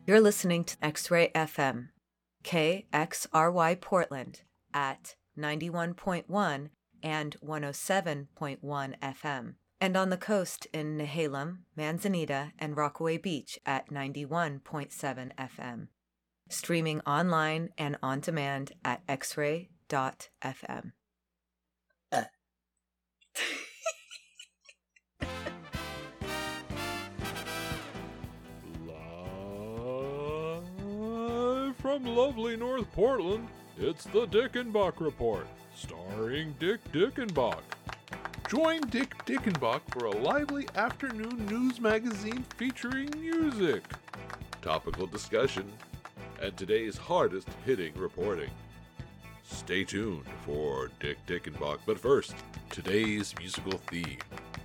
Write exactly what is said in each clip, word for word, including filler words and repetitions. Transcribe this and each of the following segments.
You're listening to X-Ray F M, K X R Y Portland at ninety-one point one and one oh seven point one F M, and on the coast in Nehalem, Manzanita, and Rockaway Beach at ninety-one point seven F M. Streaming online and on demand at x ray dot f m. Uh. Live from lovely North Portland, it's the Dickenbach Report, starring Dick Dickenbach. Join Dick Dickenbach for a lively afternoon news magazine featuring music, topical discussion, and today's hardest-hitting reporting. Stay tuned for Dick Dickenbach, but first, today's musical theme.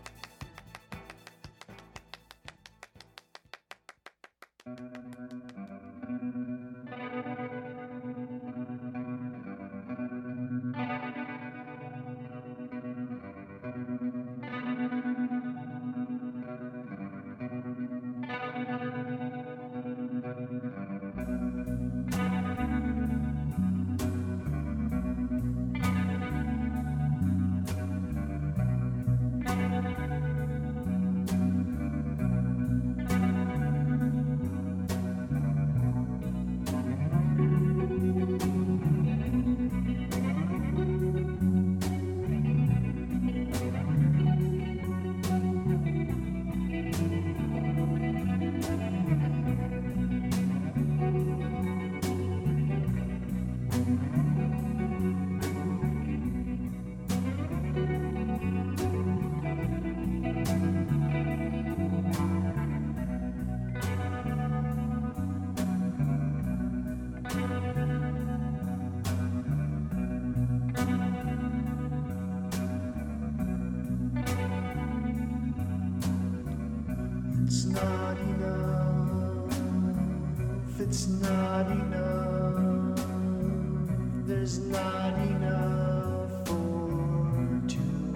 It's not enough, it's not enough, there's not enough for two.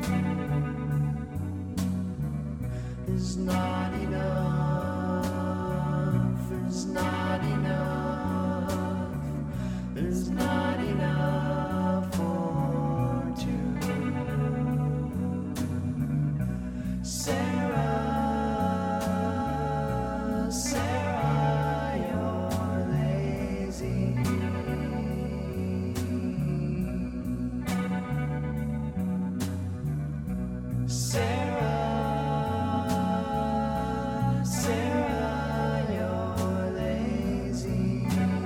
There's not enough, there's not enough, there's not enough for two. Sarah, Sarah, you're lazy. Sarah, Sarah, you're lazy.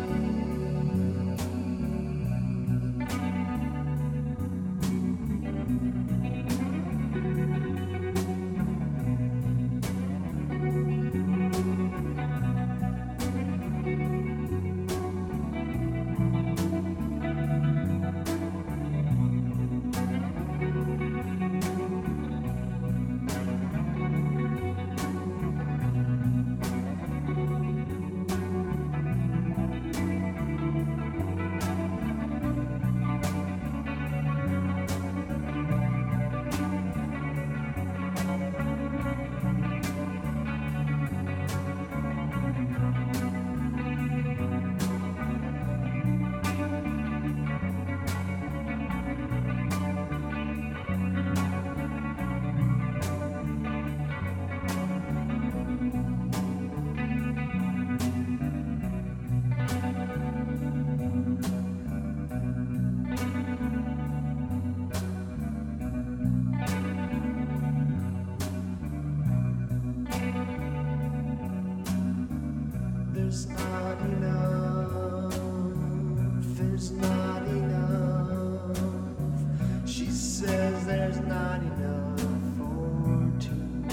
There's not enough, there's not enough. She says there's not enough for two.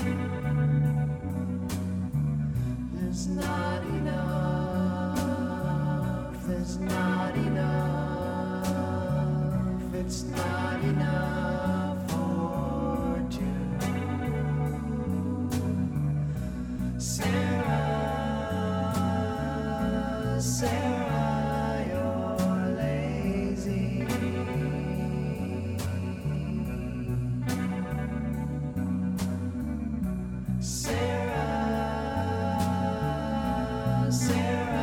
There's not enough, there's not enough, it's not enough for two. Sarah, Sarah, you're lazy. Sarah, Sarah,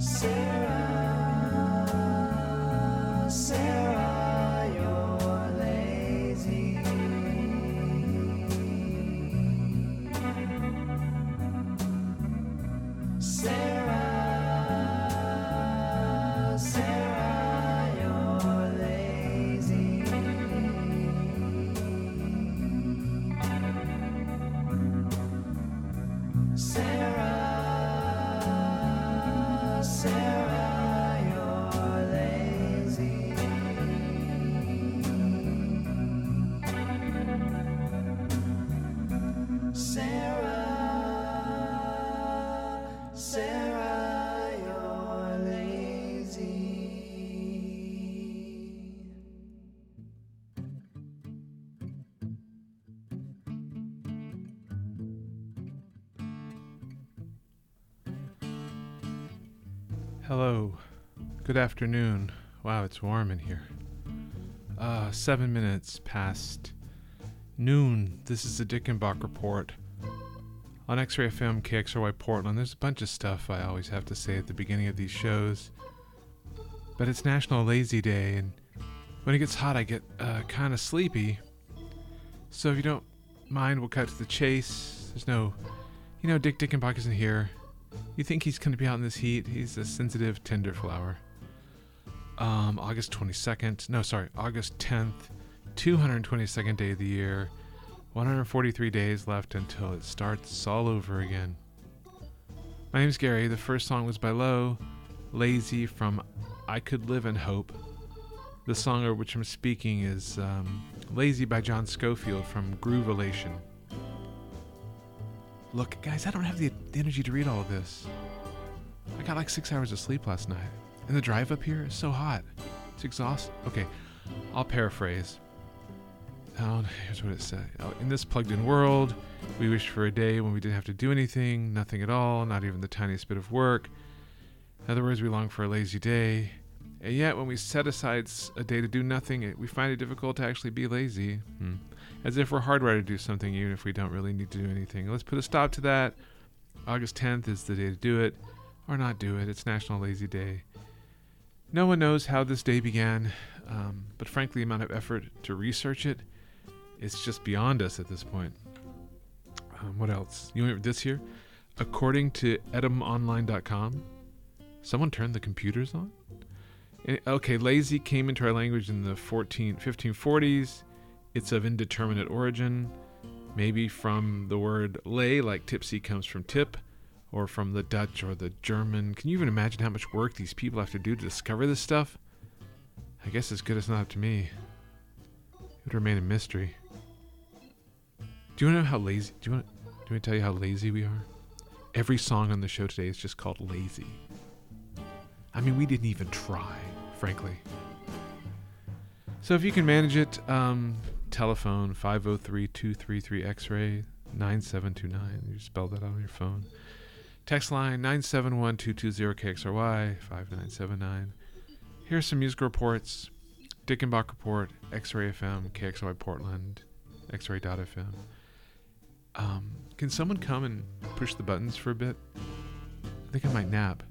Sarah, Sarah, you're lazy. Sarah, Sarah, you're lazy. Sarah, Sarah, you're lazy. Sarah, Sarah, you're lazy. Hello. Good afternoon. Wow, it's warm in here. Uh, seven minutes past noon. This is the Dickenbach Report on X-Ray F M, K X R Y Portland. There's a bunch of stuff I always have to say at the beginning of these shows. But it's National Lazy Day, and when it gets hot, I get uh, kind of sleepy. So if you don't mind, we'll cut to the chase. There's no, you know, Dick Dickenbach isn't here. You think he's going to be out in this heat? He's a sensitive, tender flower. Um, August twenty-second. No, sorry, August tenth. two hundred twenty-second day of the year. one hundred forty-three days left until it starts all over again. My name's Gary. The first song was by Low, Lazy, from I Could Live in Hope. The song of which I'm speaking is um, Lazy by John Scofield from Groovelation. Look, guys, I don't have the, the energy to read all of this. I got like six hours of sleep last night. And the drive up here is so hot. It's exhausting. Okay, I'll paraphrase. Oh, here's what it said. Oh, in this plugged-in world, we wish for a day when we didn't have to do anything, nothing at all, not even the tiniest bit of work. In other words, we long for a lazy day. And yet, when we set aside a day to do nothing, it, we find it difficult to actually be lazy. Hmm. As if we're hardwired to do something, even if we don't really need to do anything. Let's put a stop to that. August tenth is the day to do it, or not do it. It's National Lazy Day. No one knows how this day began, um, but frankly, the amount of effort to research it, it's just beyond us at this point. Um, what else? You want this here? According to edom online dot com, someone turned the computers on? And, okay, lazy came into our language in the fourteen, fifteen forties. It's of indeterminate origin, maybe from the word lay, like tipsy comes from tip, or from the Dutch or the German. Can you even imagine how much work these people have to do to discover this stuff? I guess it's good it's not up to me. It would remain a mystery. Do you want to know how lazy, do you want, do you want me to tell you how lazy we are? Every song on the show today is just called Lazy. I mean, we didn't even try, frankly. So if you can manage it, um, telephone five oh three, two three three, X-ray nine seven two nine. You spell that out on your phone. Text line nine seven one, two two zero, K X R Y five nine seven nine. Here's some music reports. Dickenbach Report, X-Ray F M, K X R Y Portland, X ray dot F M. Um, can someone come and push the buttons for a bit? I think I might nap.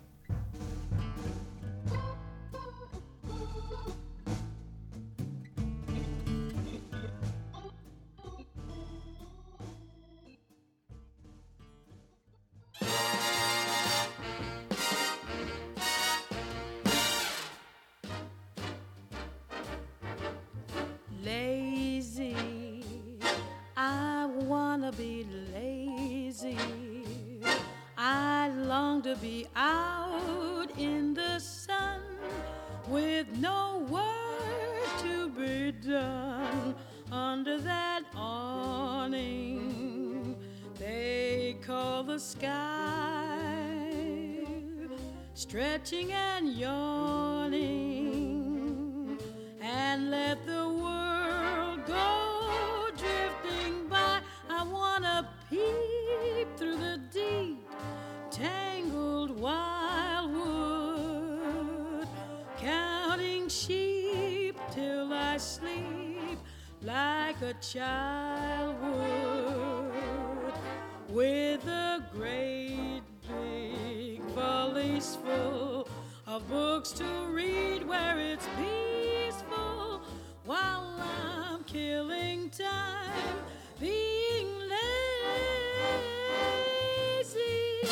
Lazy, I wanna be lazy. I long to be out in the sun with no work to be done under that awning they call the sky, stretching and yawning, and let the world go drifting by. I wanna peep through the deep, tangled wildwood, counting sheep till I sleep like a child would, with a great big volume place full of books to read where it's peaceful while I'm killing time being lazy.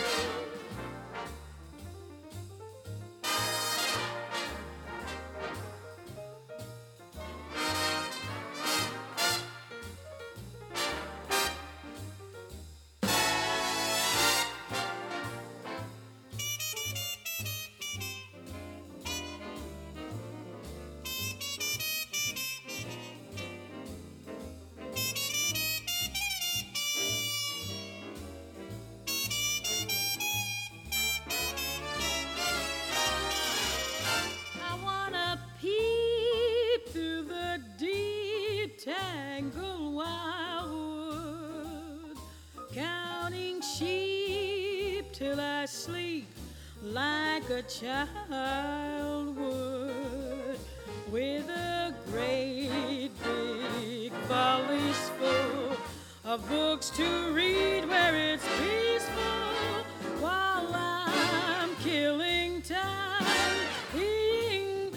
I wanna peep through the deep tangled wildwood, counting sheep till I sleep like a child would, with a great big valise full of books to read where it's peaceful while I'm killing time being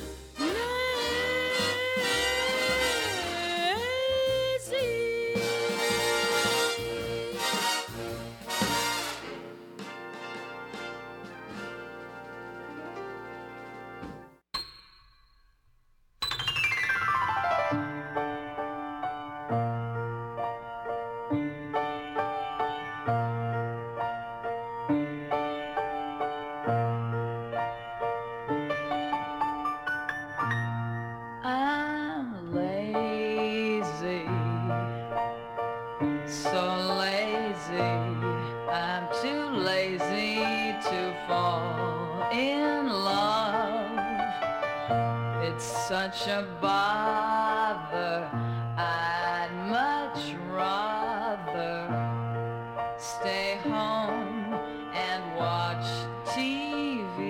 lazy. I'm lazy, so lazy. I'm too lazy to fall in love. It's such a bother. I'd much rather stay home and watch T V.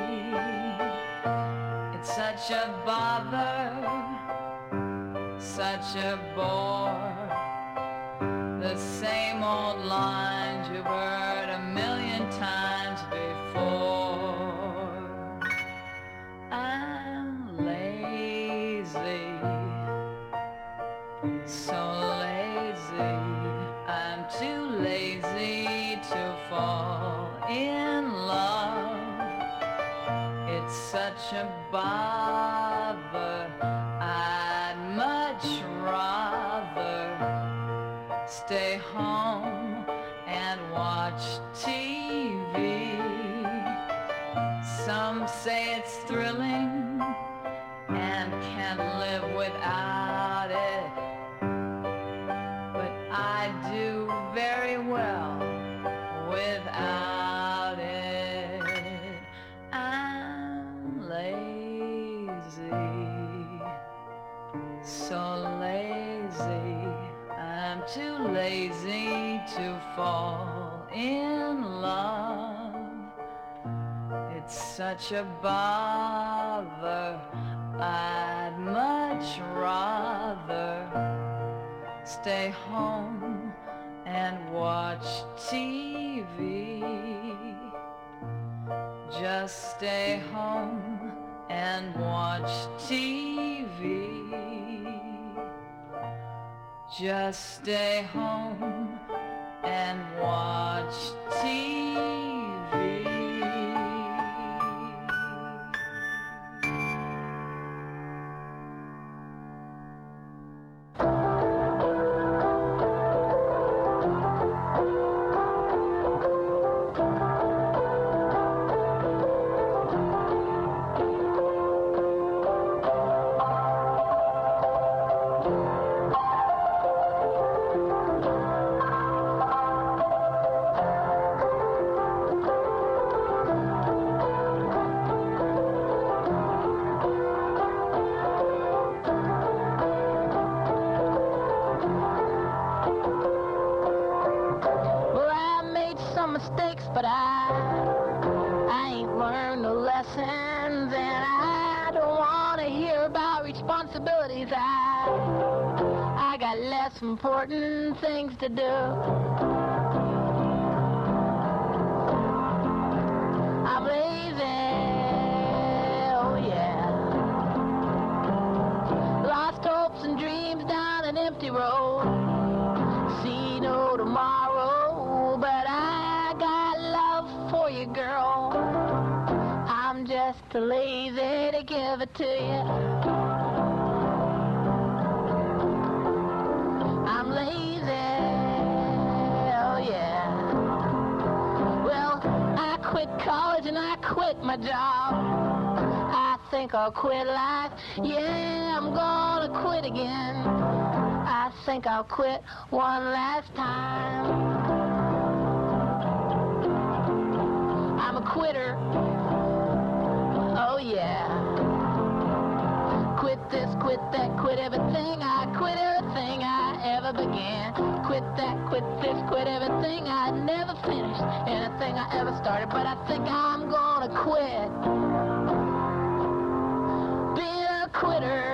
It's such a bother, such a bore. The same old lines you've heard a million times before. I'm lazy, so lazy. I'm too lazy to fall in love. It's such a bother. I'd much rather stay home and watch T V. Some say it's thrilling and can't live without it, but I do very well without it. I'm lazy, so lazy. I'm too lazy to fall in love. It's such a bother. I'd much rather stay home and watch T V. Just stay home and watch T V. Just stay home and watch T V. but I, I ain't learned the lessons, and I don't want to hear about responsibilities. I, I got less important things to do. you, girl. I'm just too lazy to give it to you. I'm lazy, oh yeah. Well, I quit college and I quit my job. I think I'll quit life. Yeah, I'm gonna quit again. I think I'll quit one last time. I'm a quitter. Oh yeah. Quit this, quit that, quit everything. I quit everything I ever began. Quit that, quit this, quit everything. I never finished anything I ever started. But I think I'm gonna quit being a quitter.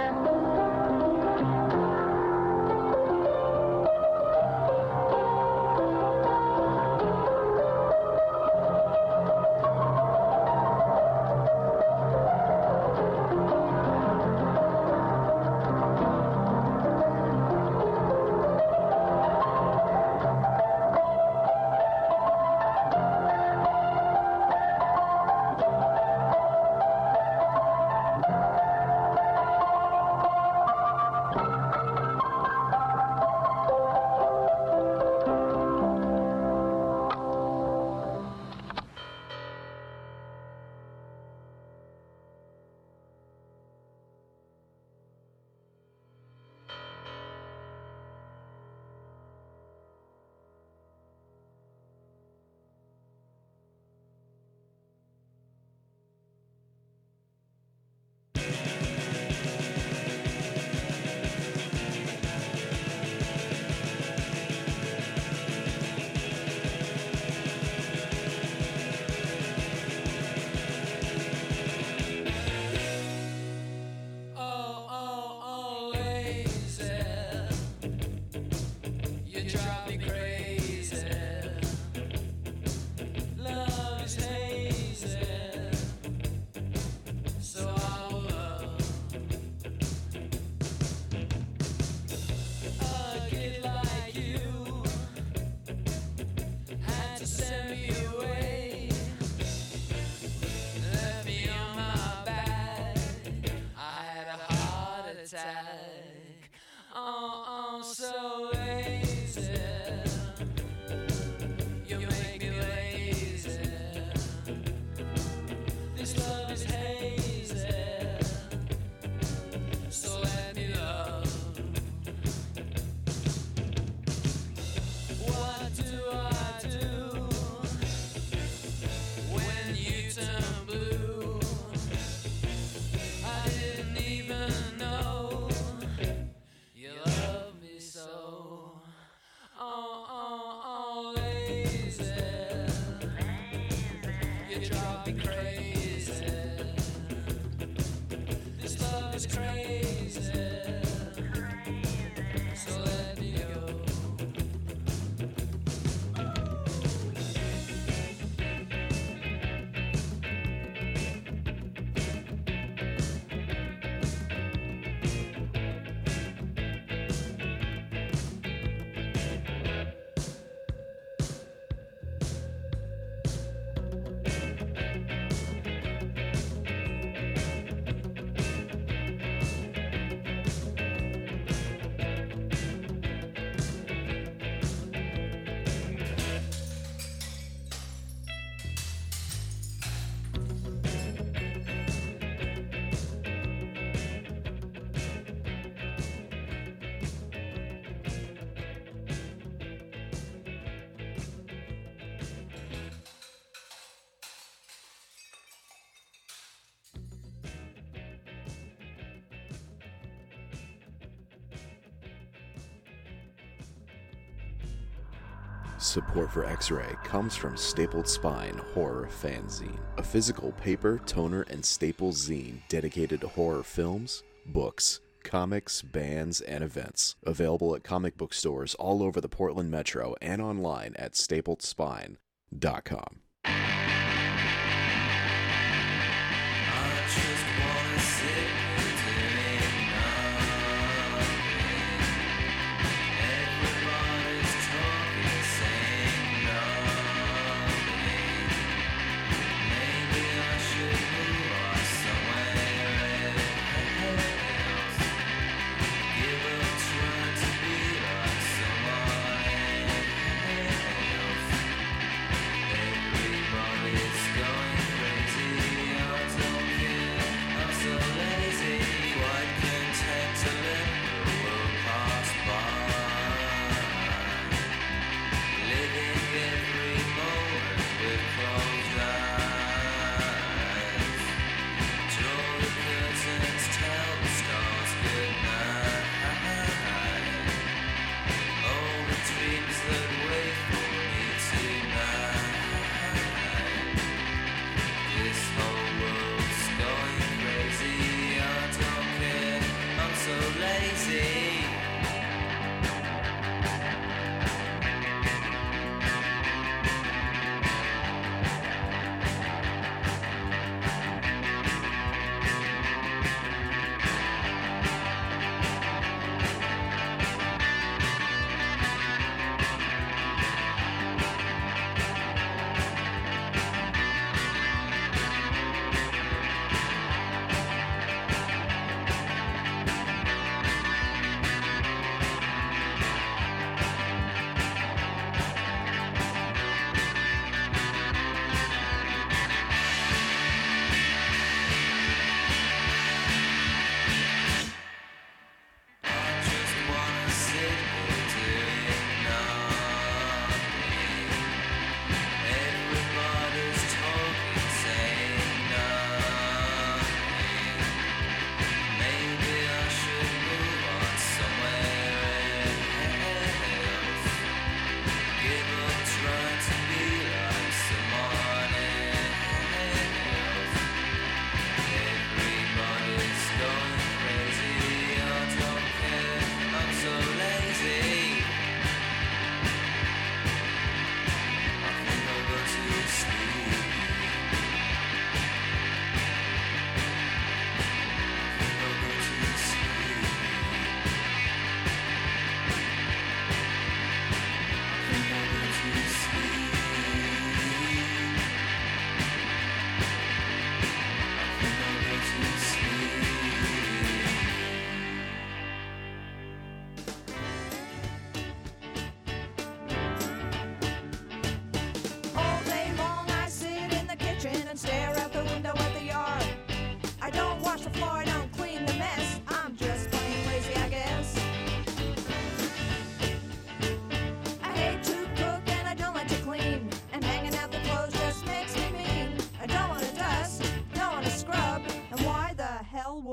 Support for X-Ray comes from Stapled Spine Horror Fanzine, a physical paper, toner, and staple zine dedicated to horror films, books, comics, bands, and events. Available at comic book stores all over the Portland Metro and online at stappled spine dot com.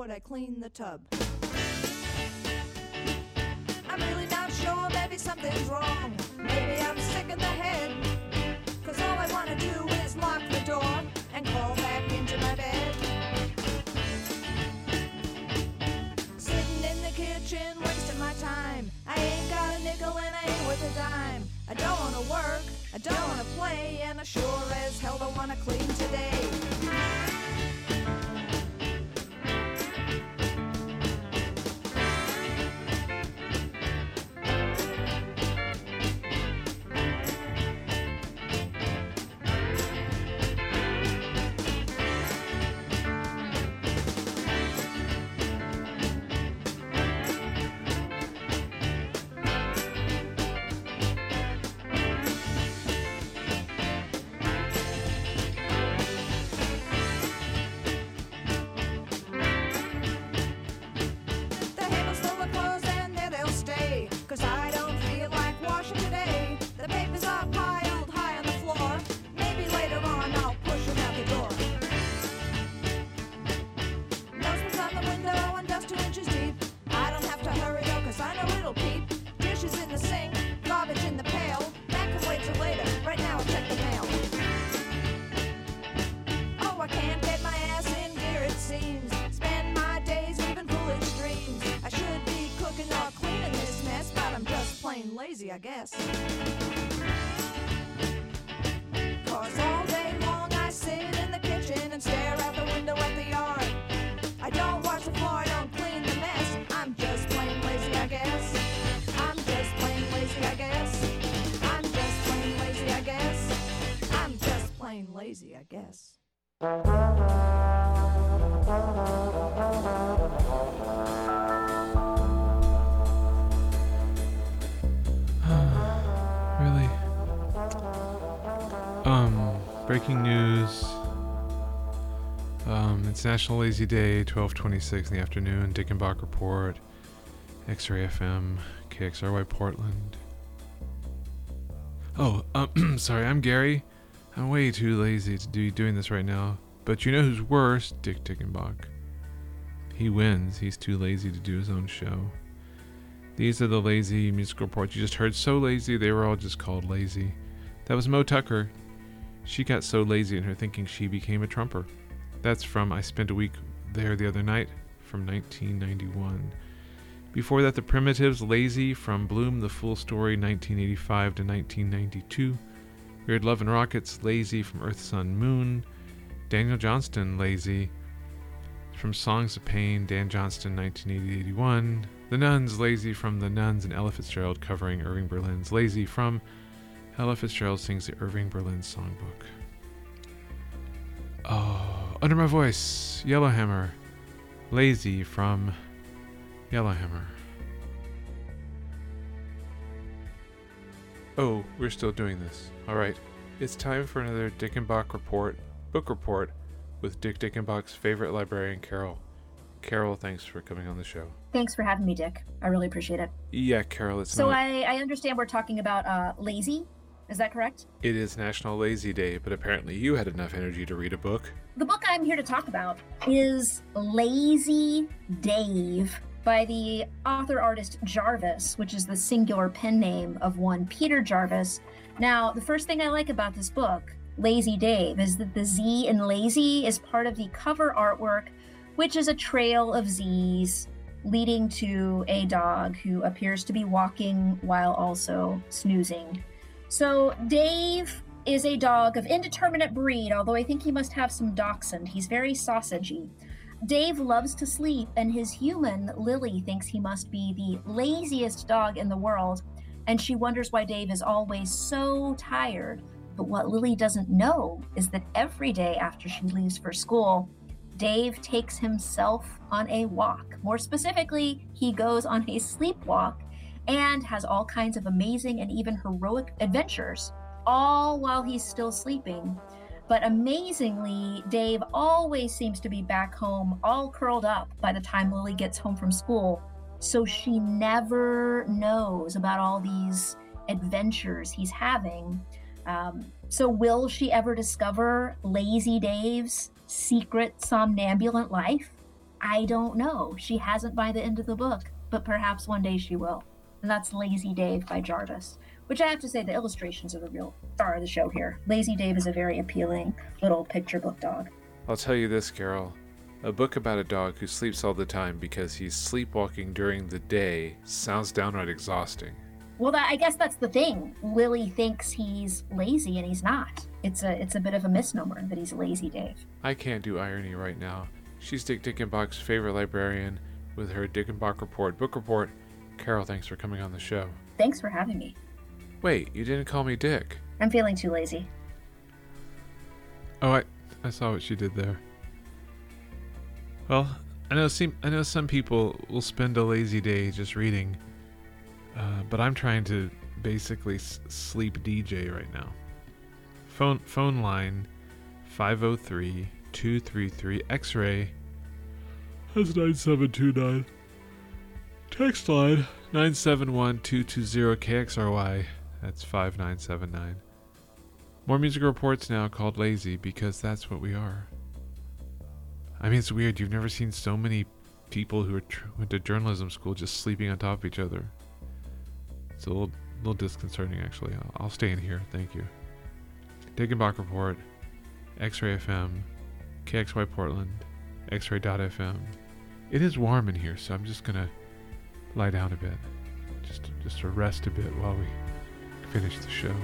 before I clean the tub. I'm really not sure, maybe something's wrong. Maybe I'm sick in the head. Cause all I wanna do is lock the door and crawl back into my bed. Sitting in the kitchen, wasting my time. I ain't got a nickel and I ain't worth a dime. I don't wanna work, I don't wanna play, and I sure as hell don't wanna clean today. I guess. Cause all day long I sit in the kitchen and stare out the window at the yard. I don't wash the floor, I don't clean the mess. I'm just plain lazy, I guess. I'm just plain lazy, I guess. I'm just plain lazy, I guess. I'm just plain lazy, I guess. Really? Um, breaking news. Um, it's National Lazy Day, twelve twenty-six in the afternoon. Dickenbach Report, X-Ray F M, K X R Y Portland. Oh, um, sorry, I'm Gary. I'm way too lazy to be doing this right now. But you know who's worse? Dick Dickenbach. He wins. He's too lazy to do his own show. These are the lazy musical reports you just heard. So lazy, they were all just called lazy. That was Mo Tucker. She got so lazy in her thinking she became a Trumper. That's from I Spent a Week There the Other Night from nineteen ninety-one. Before that, The Primitives, Lazy from Bloom, The Full Story, nineteen eighty-five to nineteen ninety-two. Weird Love and Rockets, Lazy from Earth, Sun, Moon. Daniel Johnston, Lazy from Songs of Pain, Dan Johnston, nineteen eighty to eighty-one. The Nuns, Lazy from The Nuns, and Ella Fitzgerald covering Irving Berlin's Lazy from Ella Fitzgerald Sings the Irving Berlin Songbook. Oh, Under My Voice, Yellowhammer, Lazy from Yellowhammer. Oh, we're still doing this. Alright, it's time for another Dickenbach Report, book report, with Dick Dickenbach's favorite librarian, Carol. Carol, thanks for coming on the show. Thanks for having me, Dick. I really appreciate it. Yeah, Carol, it's so not... I, I understand we're talking about uh, Lazy. Is that correct? It is National Lazy Day, but apparently you had enough energy to read a book. The book I'm here to talk about is Lazy Dave by the author-artist Jarvis, which is the singular pen name of one Peter Jarvis. Now, the first thing I like about this book, Lazy Dave, is that the Z in lazy is part of the cover artwork, which is a trail of Z's leading to a dog who appears to be walking while also snoozing. So Dave is a dog of indeterminate breed, although I think he must have some dachshund. He's very sausagey. Dave loves to sleep, and his human, Lily, thinks he must be the laziest dog in the world, and she wonders why Dave is always so tired. But what Lily doesn't know is that every day after she leaves for school, Dave takes himself on a walk. More specifically, he goes on a sleepwalk and has all kinds of amazing and even heroic adventures, all while he's still sleeping. But amazingly, Dave always seems to be back home all curled up by the time Lily gets home from school, so she never knows about all these adventures he's having. Um, so will she ever discover Lazy Dave's secret somnambulant life? I don't know. She hasn't by the end of the book, but perhaps one day she will. And that's Lazy Dave by Jarvis, which I have to say the illustrations are the real star of the show here. Lazy Dave is a very appealing little picture book dog. I'll tell you this, Carol. A book about a dog who sleeps all the time because he's sleepwalking during the day sounds downright exhausting. Well, that, I guess that's the thing. Lily thinks he's lazy and he's not. It's a it's a bit of a misnomer that he's Lazy Dave. I can't do irony right now. She's Dick Dickenbach's favorite librarian with her Dickenbach Report book report. Carol, thanks for coming on the show. Thanks for having me. Wait, you didn't call me Dick. I'm feeling too lazy. Oh, I I saw what she did there. Well, I know some, I know some people will spend a lazy day just reading, uh, but I'm trying to basically s- sleep D J right now. Phone phone line five oh three, two three three, X-ray. That's nine seven two nine. Text line nine seven one, two two zero, K X R Y. That's five nine seven nine. More music reports now called Lazy because that's what we are. I mean, it's weird. You've never seen so many people who are tr- went to journalism school just sleeping on top of each other. It's a little, little disconcerting, actually. I'll, I'll stay in here. Thank you. Dickenbach Report, X-Ray F M, K X Y Portland, X-Ray dot F M. It is warm in here, so I'm just gonna lie down a bit, just just to rest a bit while we finish the show.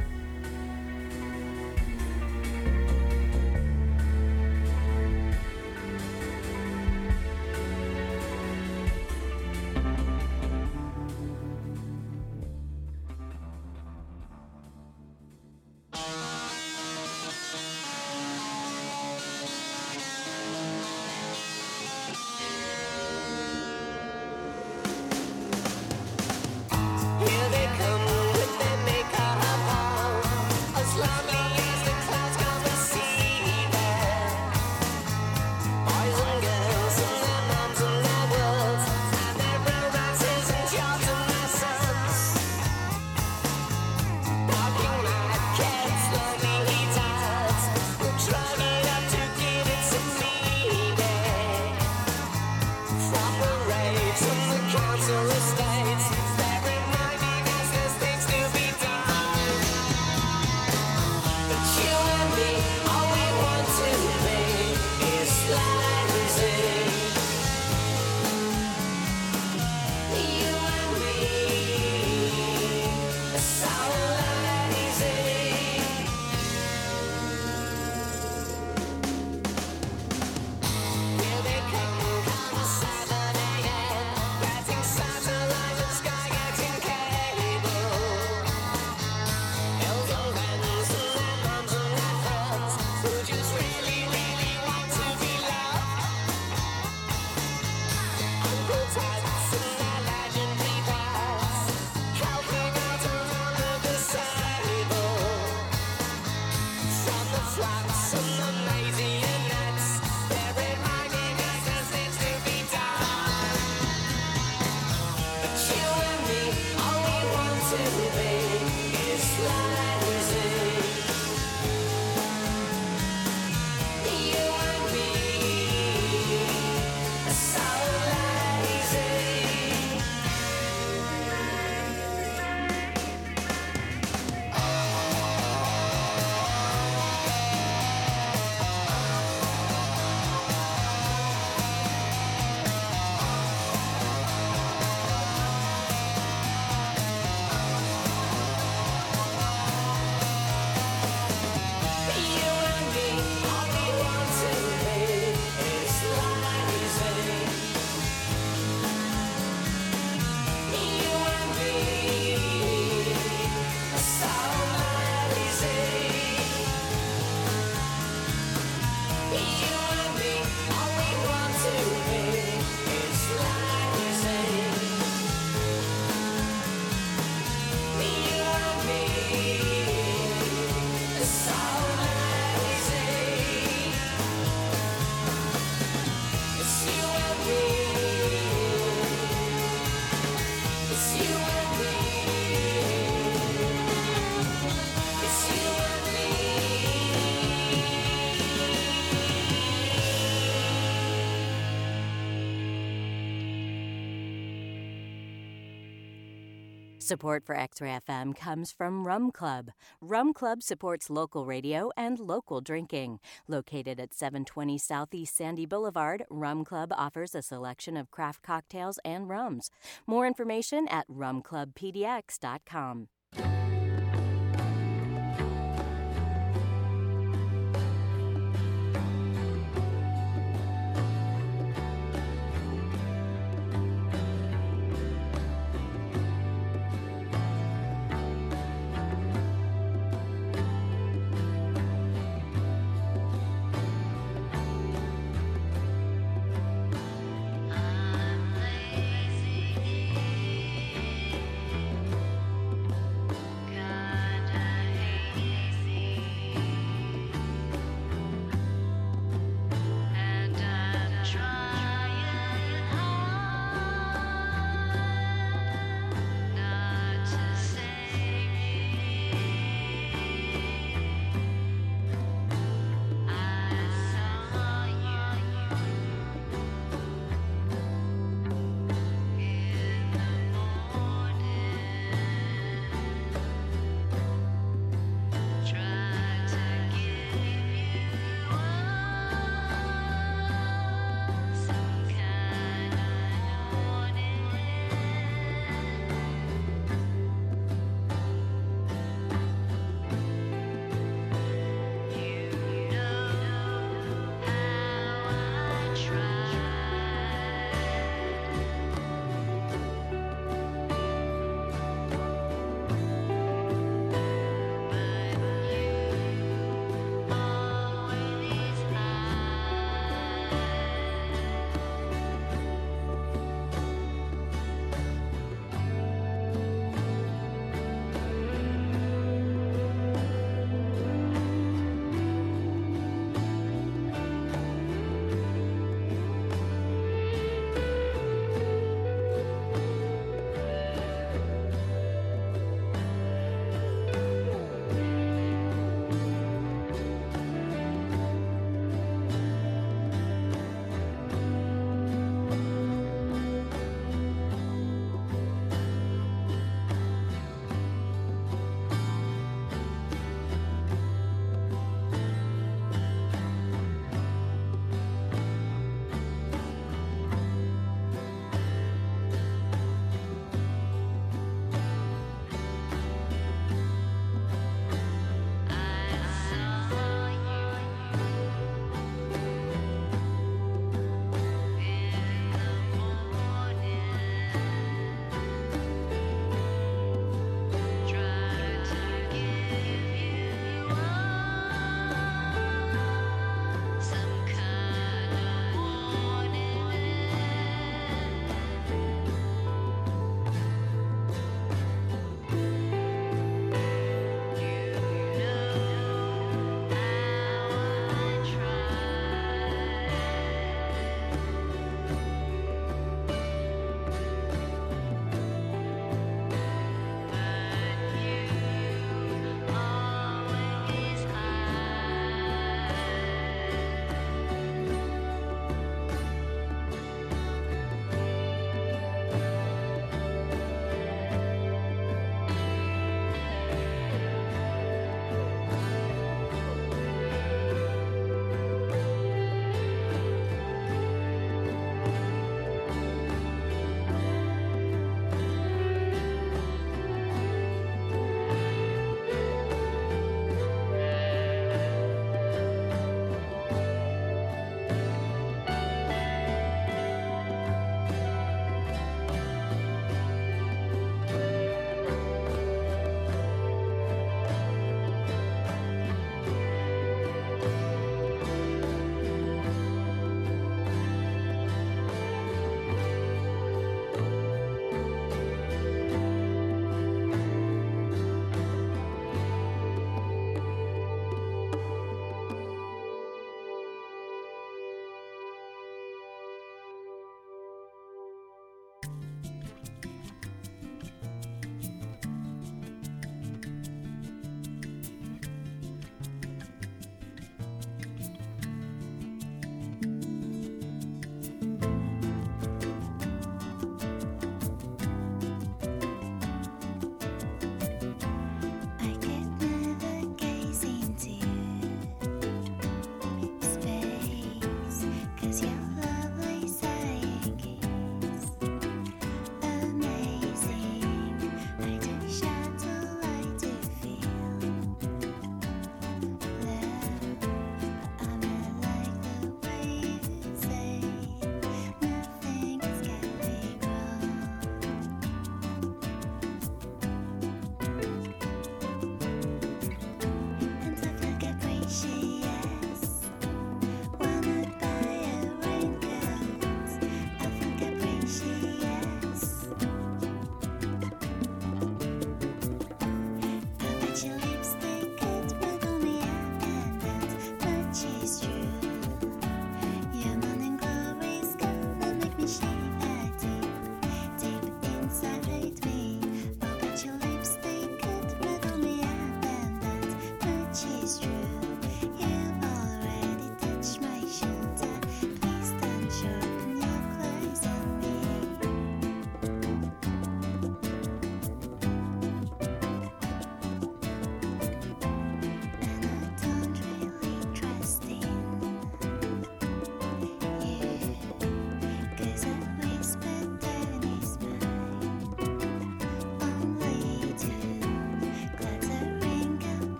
Here they come with their makeup. Support for X-Ray F M comes from Rum Club. Rum Club supports local radio and local drinking. Located at seven twenty Southeast Sandy Boulevard, Rum Club offers a selection of craft cocktails and rums. More information at rum club p d x dot com.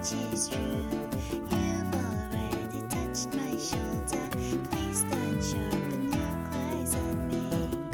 much is true. You've already touched my shoulder. Please don't sharpen your claws on me.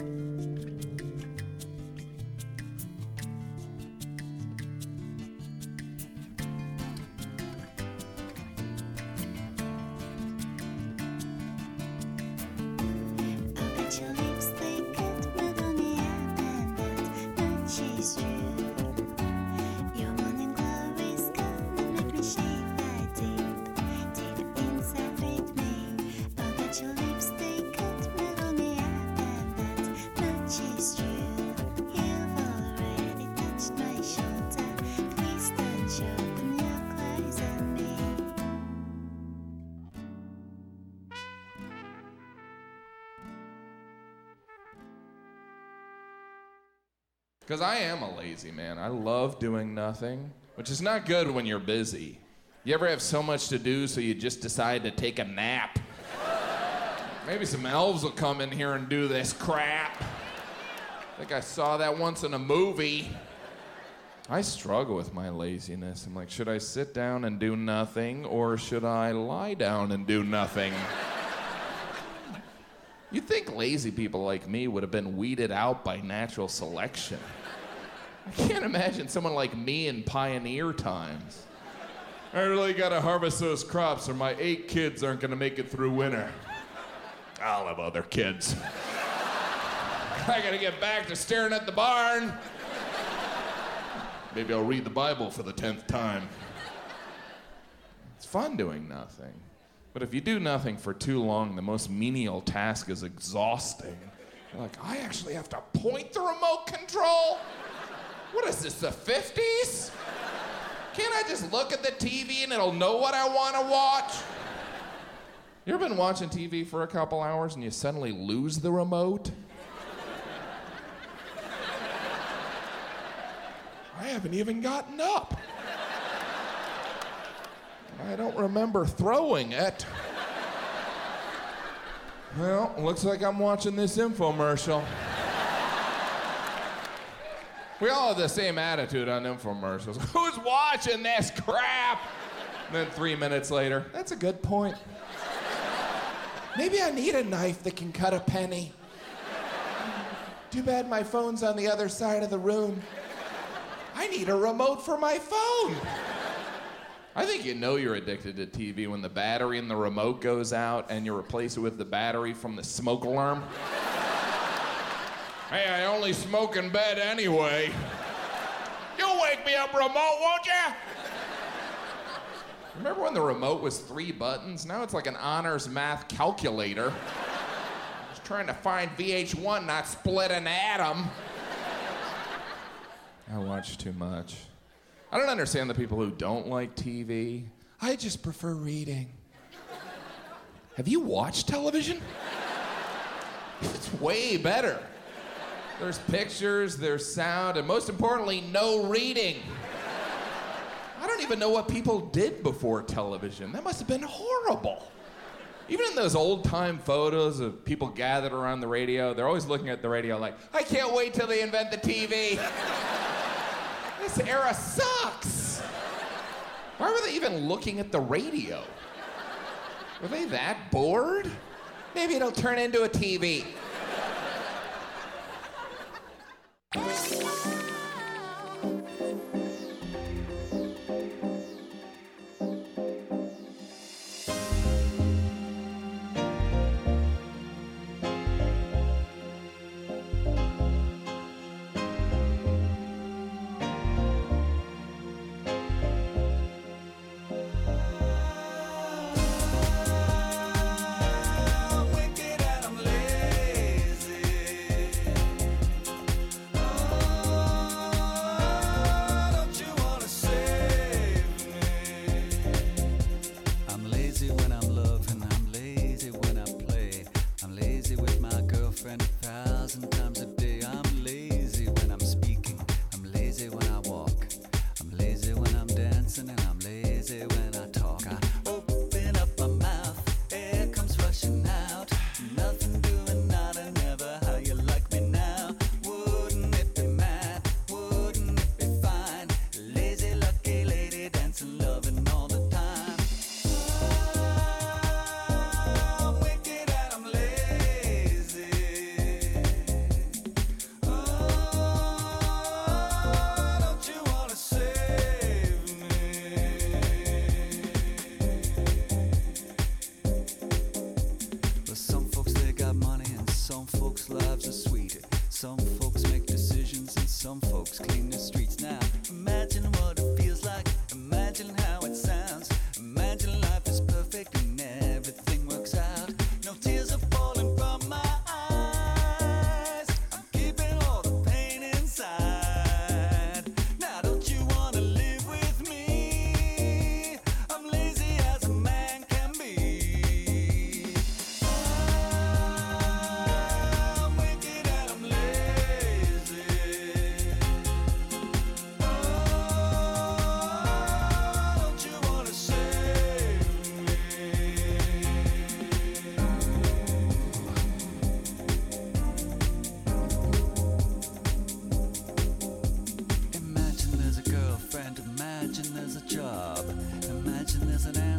Oh, but your lips, they could melt on the air, and that much is true. Your morning glow is gonna make me shake that deep, deep inside with me. Oh, but your lips, they could melt on the air, and that much is true. You've already touched my shoulder. Please don't sharpen your claws on me. Because I am a lazy man. I love doing nothing, which is not good when you're busy. You ever have so much to do, so you just decide to take a nap? Maybe some elves will come in here and do this crap. I think I saw that once in a movie. I struggle with my laziness. I'm like, should I sit down and do nothing, or should I lie down and do nothing? You'd think lazy people like me would have been weeded out by natural selection. I can't imagine someone like me in pioneer times. I really gotta harvest those crops or my eight kids aren't gonna make it through winter. I'll have other kids. I gotta get back to staring at the barn. Maybe I'll read the Bible for the tenth time. It's fun doing nothing. But if you do nothing for too long, the most menial task is exhausting. You're like, I actually have to point the remote control? What is this, the fifties? Can't I just look at the T V and it'll know what I want to watch? You ever been watching T V for a couple hours and you suddenly lose the remote? I haven't even gotten up. I don't remember throwing it. Well, looks like I'm watching this infomercial. We all have the same attitude on infomercials. Who's watching this crap? And then three minutes later, that's a good point. Maybe I need a knife that can cut a penny. Too bad my phone's on the other side of the room. I need a remote for my phone. I think you know you're addicted to T V when the battery in the remote goes out and you replace it with the battery from the smoke alarm. Hey, I only smoke in bed anyway. You'll wake me up, remote, won't you? Remember when the remote was three buttons? Now it's like an honors math calculator. Just trying to find V H one, not split an atom. I watch too much. I don't understand the people who don't like T V. I just prefer reading. Have you watched television? It's way better. There's pictures, there's sound, and most importantly, no reading. I don't even know what people did before television. That must have been horrible. Even in those old-time photos of people gathered around the radio, they're always looking at the radio like, I can't wait till they invent the T V. This era sucks. Why were they even looking at the radio? Were they that bored? Maybe it'll turn into a T V. Wicked and I'm lazy.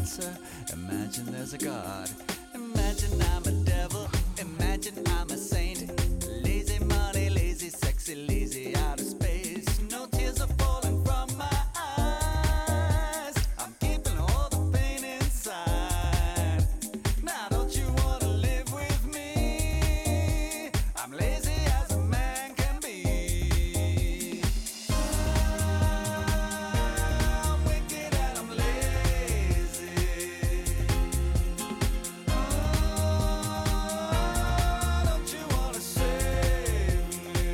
answer. Imagine there's a God. Imagine I'm a devil. Imagine I'm a saint. Lazy money, lazy sexy, lazy out of space. No tears are falling from my eyes. I'm keeping all the pain inside. Now don't you wanna live with me? I'm lazy as a man can be. I'm wicked and I'm lazy. Don't you wanna save me?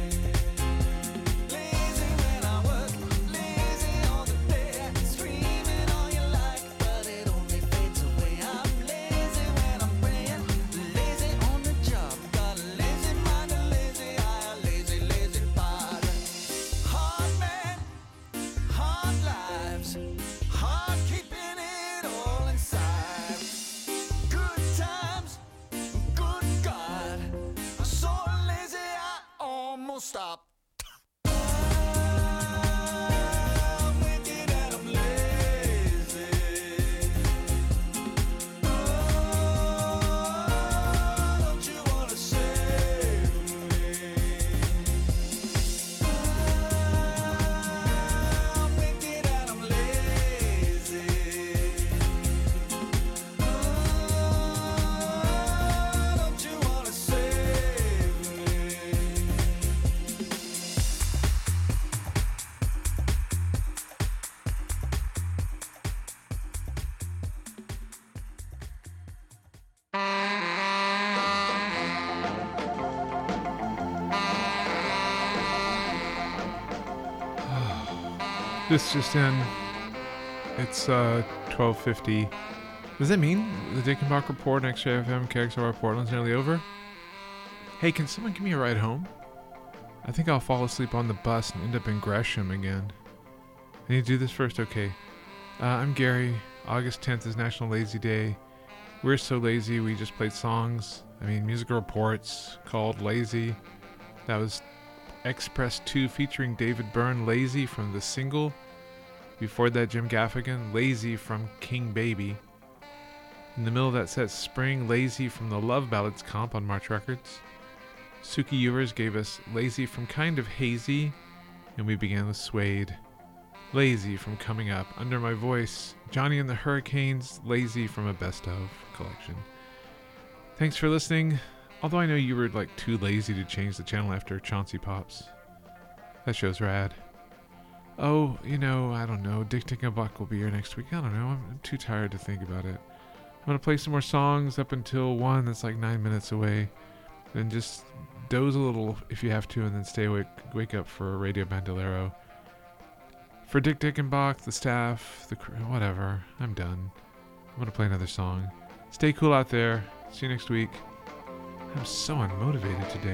Lazy when I work, lazy all the day, screaming all you like, but it only fades away. I'm lazy when I'm praying, lazy on the job, got a lazy mind, a lazy eye, a lazy, lazy body. Hard man, hard lives, hard keeping it all inside. Good times, good God, I'm so lazy I almost stopped. I'm wicked and I'm lazy. Don't you wanna save me? I'm wicked and I'm lazy. Don't you wanna save me? This just in. It's uh twelve fifty. Does that mean the Dickenbach Report on X-Ray F M K X R Y Portland's nearly over? Hey, can someone give me a ride home? I think I'll fall asleep on the bus and end up in Gresham again. I need to do this first, okay. Uh, I'm Gary. August tenth is National Lazy Day. We're so lazy we just played songs. I mean, musical reports called Lazy. That was Express two featuring David Byrne, Lazy from the single. Before that, Jim Gaffigan, Lazy from King Baby. In the middle of that set, Spring, Lazy from the Love Ballads comp on March Records. Suki Ewers gave us Lazy from Kind of Hazy, and we began with Suede. Lazy from Coming Up. Under My Voice, Johnny and the Hurricanes, Lazy from a Best Of collection. Thanks for listening. Although I know you were like too lazy to change the channel after Chauncey Pops. That show's rad. Oh, you know, I don't know. Dick Dick and Buck will be here next week. I don't know. I'm too tired to think about it. I'm going to play some more songs up until one that's like nine minutes away. Then just doze a little if you have to, and then stay awake, wake up for Radio Bandolero. For Dick Dickenbach, the staff, the crew, whatever, I'm done. I'm going to play another song. Stay cool out there. See you next week. I'm so unmotivated today.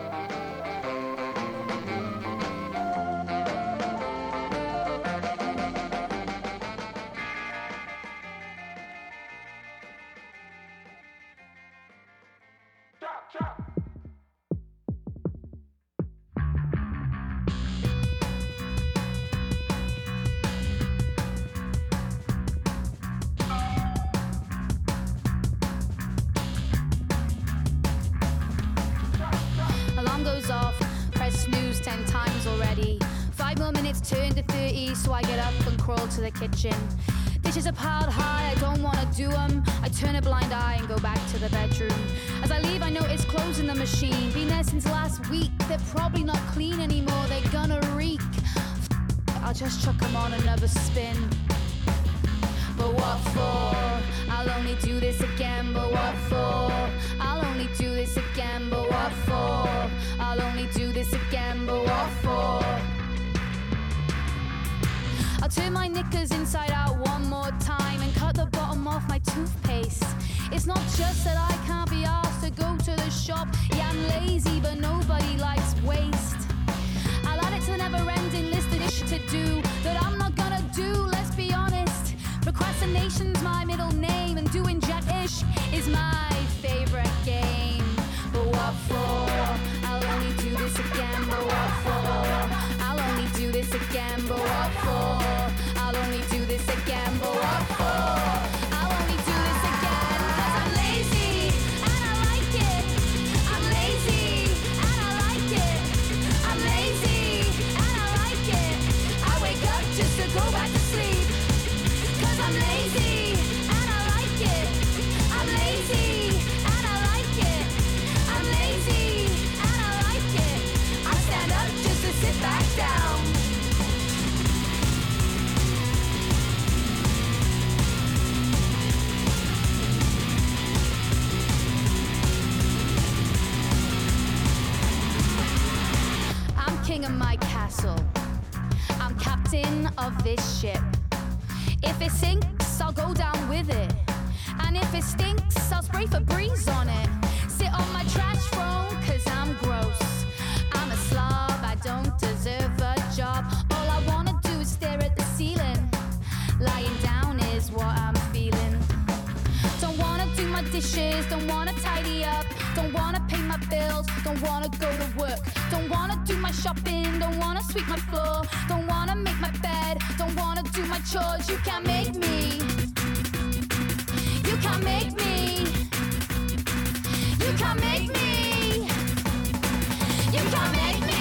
Alarm goes off, press snooze ten times already. Five more minutes turn to thirty, so I get up and crawl to the kitchen. Dishes are piled high, I don't wanna do them. I turn a blind eye and go back to the bedroom. As I leave, I notice clothes in the machine. Been there since last week, they're probably not clean anymore, they're gonna reek. I'll just chuck them on another spin. But what for? I'll only do this again, but what for? I'll only do this again, but what for? I'll only do this again, but what for? I'll turn my knickers inside out one more time and cut the bottom off my toothpaste. It's not just that I can't be asked to go to the shop. Yeah, I'm lazy, but nobody likes waste. I'll add it to the never-ending list of ish to do that I'm not gonna do, let's be honest. Procrastination's my middle name, and doing jet-ish is my favorite game. But what for? I'll only do this again, but what for? I'll only do this again, but what for? I'll only do this again, but what for? I'm lazy and I like it. I'm lazy and I like it. I'm lazy and I like it. I stand up just to sit back down. I'm king of my castle. I'm captain of this ship. If it sinks, I'll go down with it. And if it stinks, I'll spray Febreze on it. Sit on my trash throne, cause I'm gross. I'm a slob, I don't deserve a job. All I wanna do is stare at the ceiling. Lying down is what I'm feeling. Don't wanna do my dishes, don't wanna tidy up. Don't wanna pay my bills, don't wanna go to work. Don't wanna do my shopping, don't wanna sweep my floor. Don't wanna make my bed, don't wanna do my chores. You can't make me. You can't make me. You can't make me. You can't make me.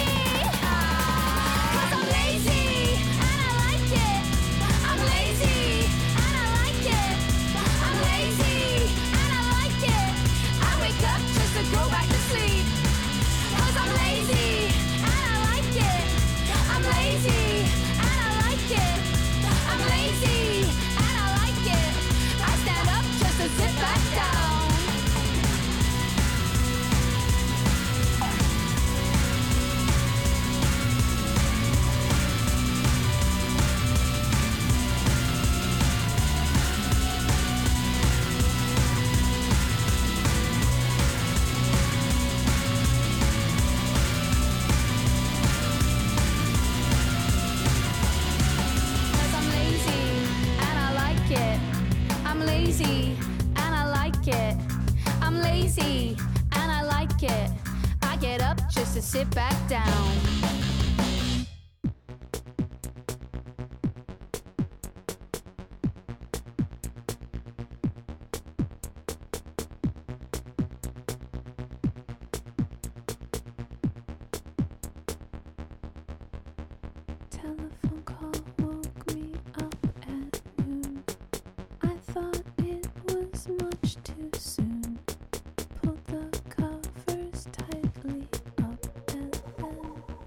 Cause I'm lazy and I like it. I'm lazy and I like it. I'm lazy and I like it. I wake up just to go back to sleep. Cause I'm lazy and I like it. I'm lazy and I like it. I'm lazy and I like it. I stand up just to sit back down. Cause I'm lazy and I like it. I'm lazy and I like it. I'm lazy and I like it. I get up just to sit back down. Telephone call woke me up at noon. I thought it was much too soon. Pulled the covers tightly up and then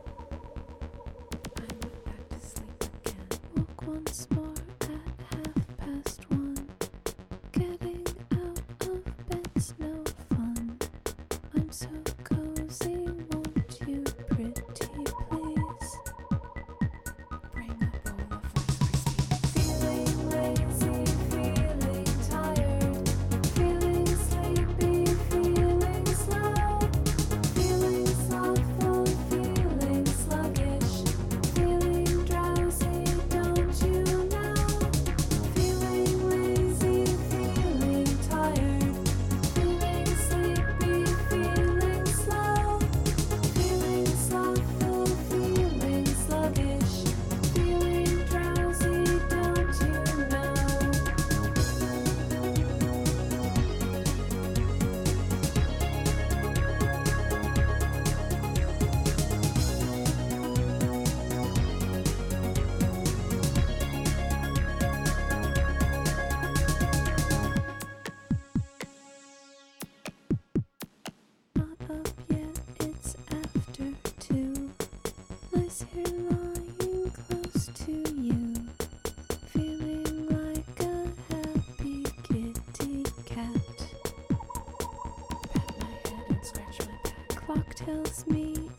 I went back to sleep again. Woke once more at half past one. Getting out of bed's no fun. I'm so cozy, won't you pretty please? Bring a bowl of Rice Krispies. Feeling lazy, feeling tired, feeling sleepy, feeling slow, feeling slothful, feeling sluggish, feeling drowsy, don't you know? Feeling lazy, feeling tired, feeling sleepy, feeling slow, feeling slothful, feeling sluggish, feeling drowsy, don't you know? Not up yet, it's after two. Nice here lying close to you. Feeling like a happy kitty cat. Pat my head and scratch my back. Clock tells me